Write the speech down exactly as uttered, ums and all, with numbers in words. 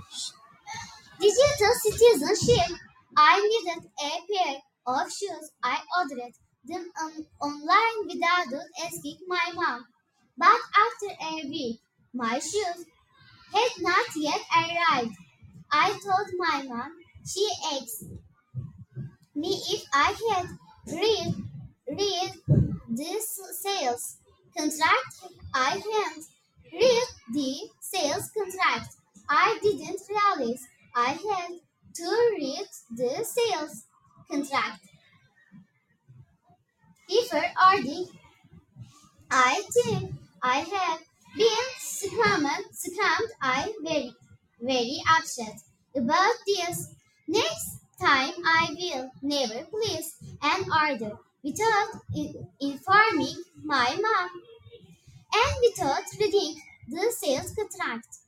Digital citizenship. I needed a pair of shoes. I ordered them on- online without asking my mom. But after a week, my shoes had not yet arrived. I told my mom. She asked me if I had read, read this sales contract. I had read the sales contract. I didn't realize I had to read the sales contract before ordering. I think I had been scammed. Scammed. I very, very upset about this. Next time I will never place an order without in- informing my mom and without reading the sales contract.